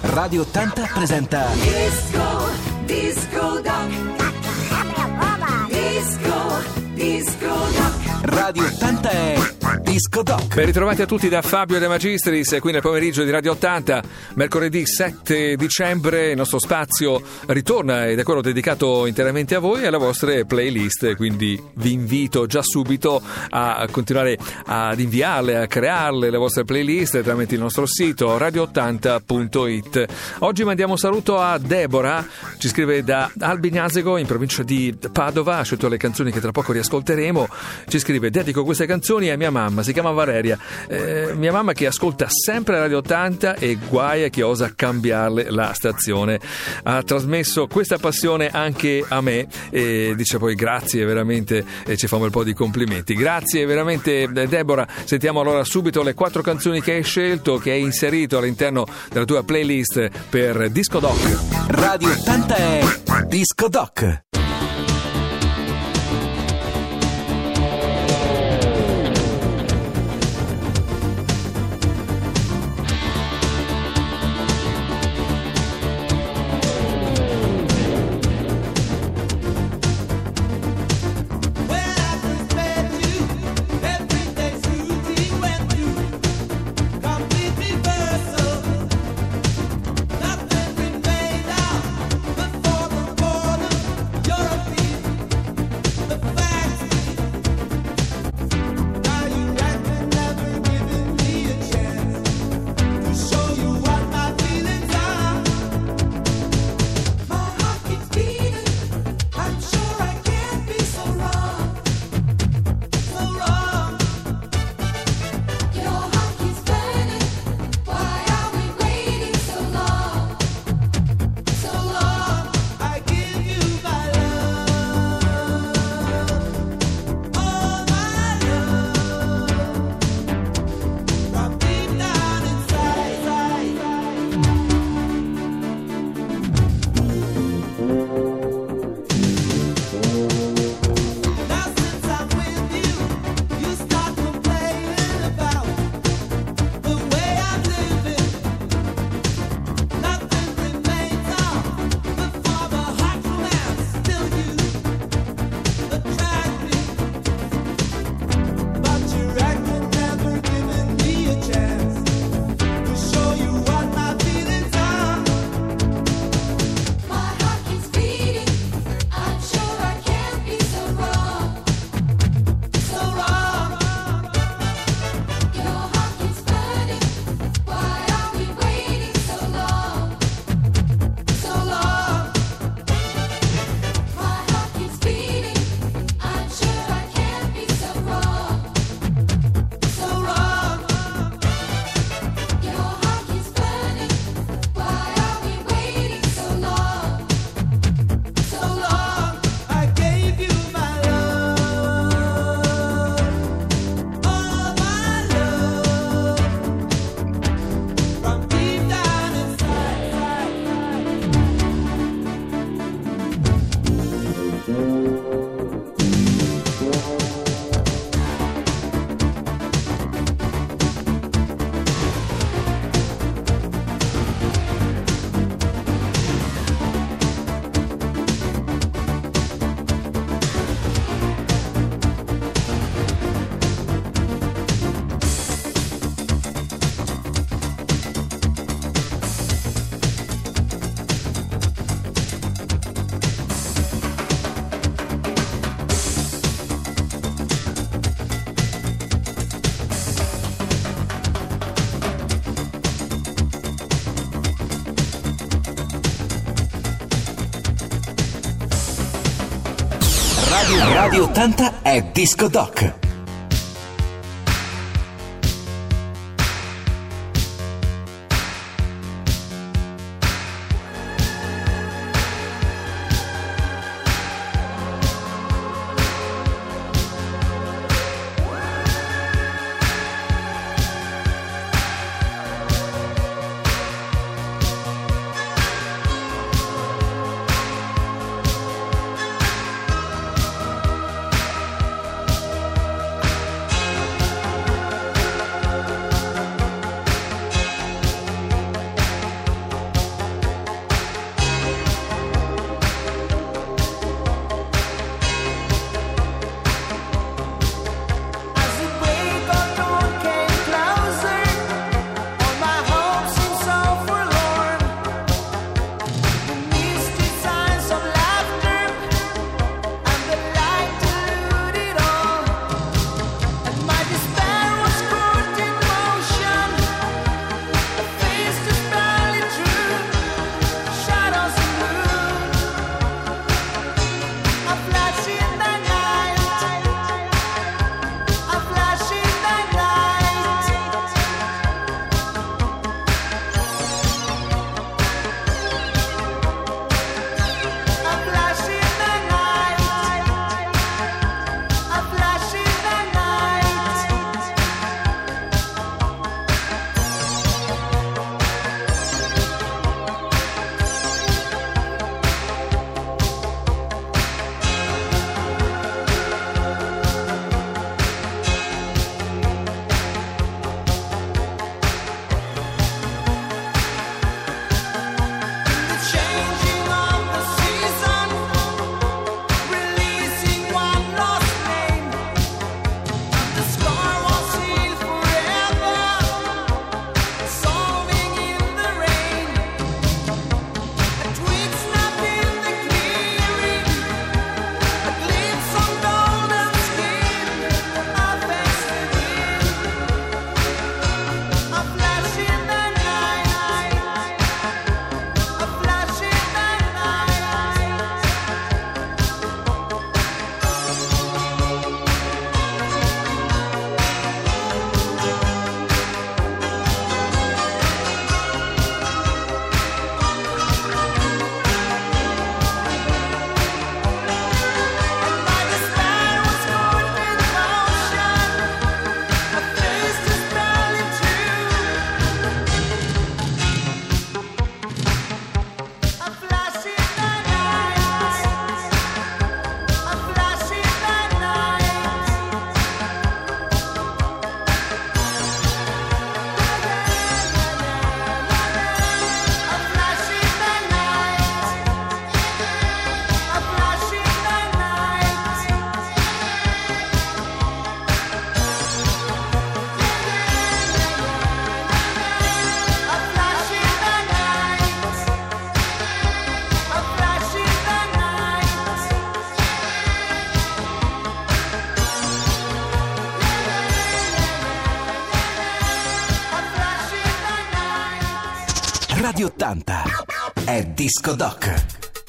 Radio 80 presenta Disco Doc. Disco Doc. Radio 80 è Disco Doc. Ben ritrovati a tutti da Fabio De Magistris, qui nel pomeriggio di Radio 80, mercoledì 7 dicembre. Il nostro spazio ritorna ed è quello dedicato interamente a voi e alle vostre playlist, quindi vi invito già subito a continuare ad inviarle, a crearle le vostre playlist tramite il nostro sito radio80.it. Oggi mandiamo un saluto a Deborah, ci scrive da Albignasego in provincia di Padova, ha scelto le canzoni che tra poco riascolteremo. Ci scrive: dedico queste canzoni a mia mamma, si chiama Valeria, mia mamma che ascolta sempre Radio 80 e guai a chi osa cambiarle la stazione. Ha trasmesso questa passione anche a me e dice poi grazie veramente, e ci fa un bel po' di complimenti. Grazie veramente Deborah. Sentiamo allora subito le 4 canzoni che hai scelto, che hai inserito all'interno della tua playlist per Disco Doc. Radio 80 è Disco Doc. Radio 80 è Disco Doc. Radio 80 è Disco Doc.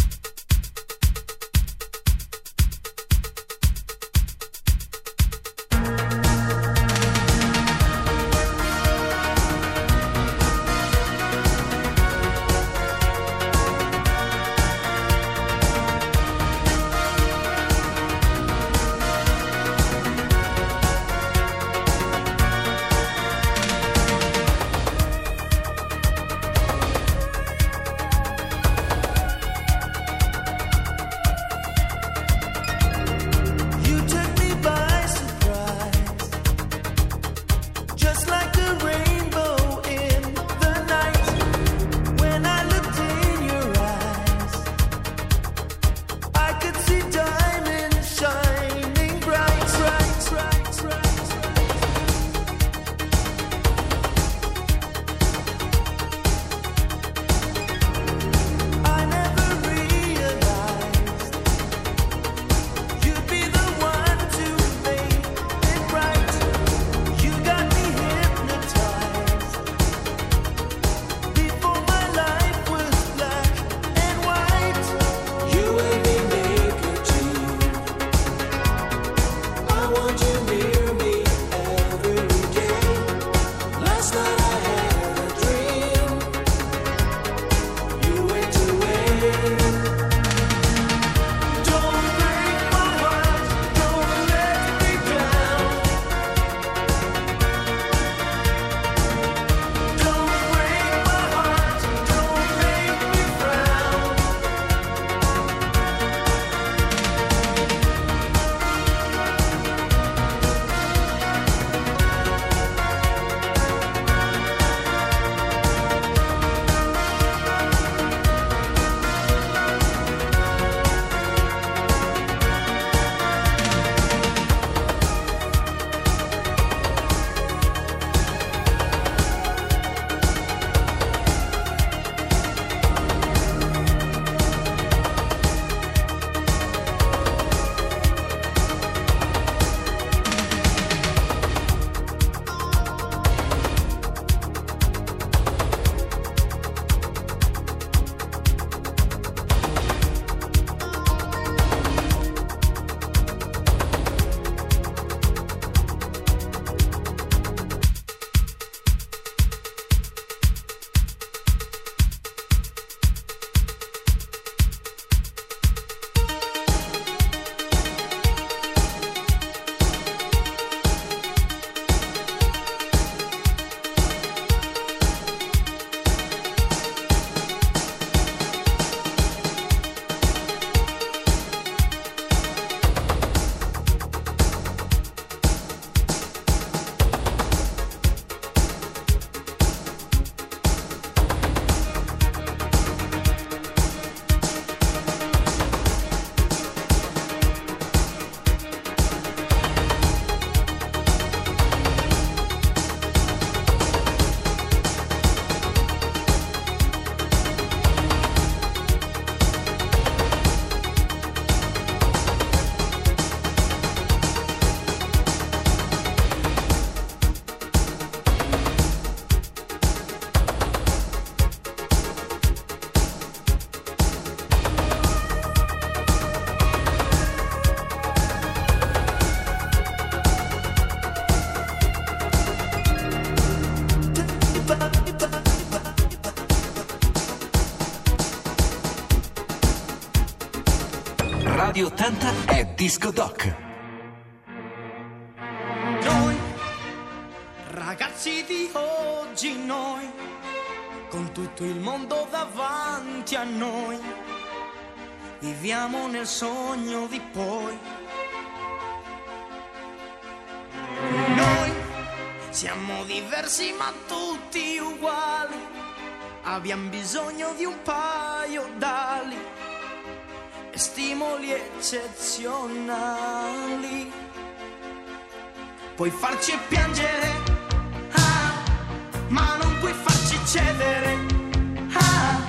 Radio 80 è Disco Doc. Noi, ragazzi di oggi, noi, con tutto il mondo davanti a noi, viviamo nel sogno di poi. Noi siamo diversi ma tutti uguali, abbiamo bisogno di un paio d'ali e stimoli eccezionali. Puoi farci piangere, ah, ma non puoi farci cedere, ah.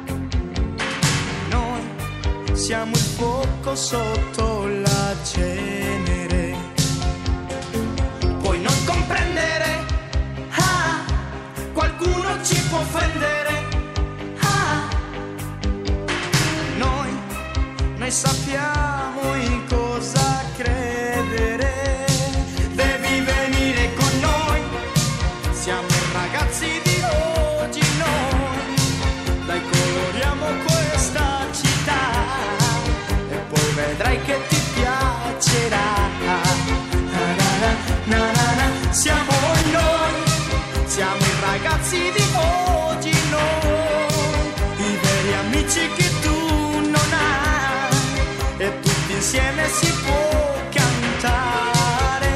Noi siamo il fuoco sotto la cenere. Puoi non comprendere, ah, qualcuno ci può offendere, ragazzi di oggi noi, i veri amici che tu non hai, e tutti insieme si può cantare.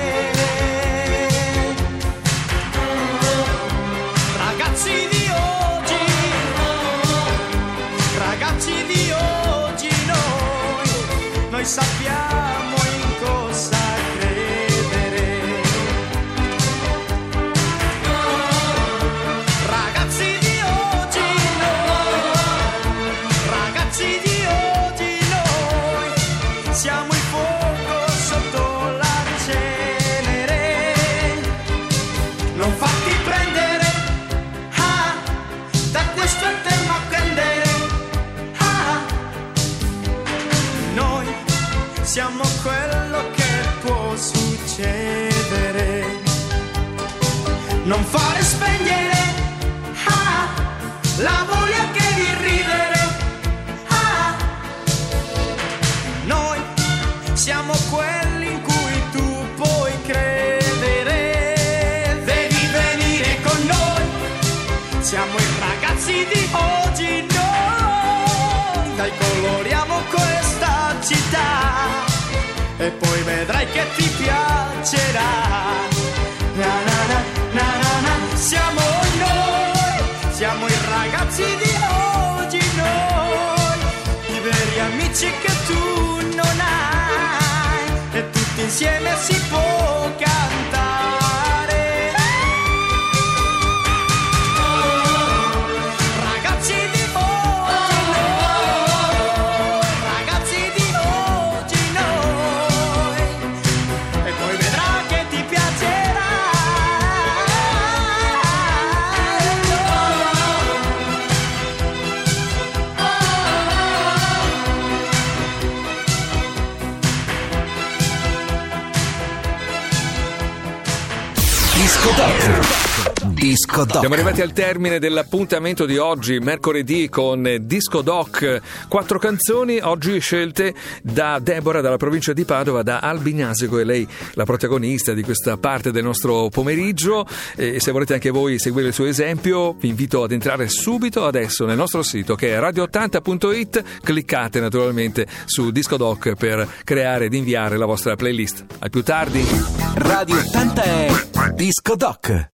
Ragazzi di oggi, ragazzi di oggi noi sappiamo in cosa credere. Ragazzi di oggi ragazzi di oggi noi siamo il fuoco sotto la cenere. Non farti prendere da questo eterno candere. Noi siamo quello che può succedere. Non fare spegnere la voglia che di ridere. Noi siamo quelli in cui tu puoi credere. Devi venire con noi. Siamo i ragazzi di oggi noi. Dai, coloriamo questa città e poi vedrai che ti piacerà. Na na na na na na. Siamo i ragazzi di oggi noi, i veri amici che tu non hai, e tutti insieme si può cantare. Ragazzi di oggi noi, ragazzi di oggi noi, e poi vedrà che ti piacerà. Disco Doc. Disco Doc. Siamo arrivati al termine dell'appuntamento di oggi, mercoledì, con Disco Doc. 4 canzoni oggi scelte da Deborah, dalla provincia di Padova, da Albignasico, e lei la protagonista di questa parte del nostro pomeriggio. E se volete anche voi seguire il suo esempio, vi invito ad entrare subito adesso nel nostro sito, che è radio80.it. cliccate naturalmente su Disco Doc per creare ed inviare la vostra playlist. A più tardi. Radio 80 è Disco Doc.